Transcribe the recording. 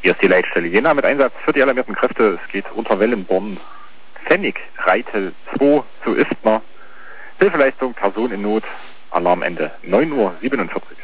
Hier ist die Leitstelle Jena mit Einsatz für die alarmierten Kräfte. Es geht unter Wellenborn, Pfennig, Reitel 2 zu Istner. Hilfeleistung, Person in Not, Alarmende 9:47 Uhr.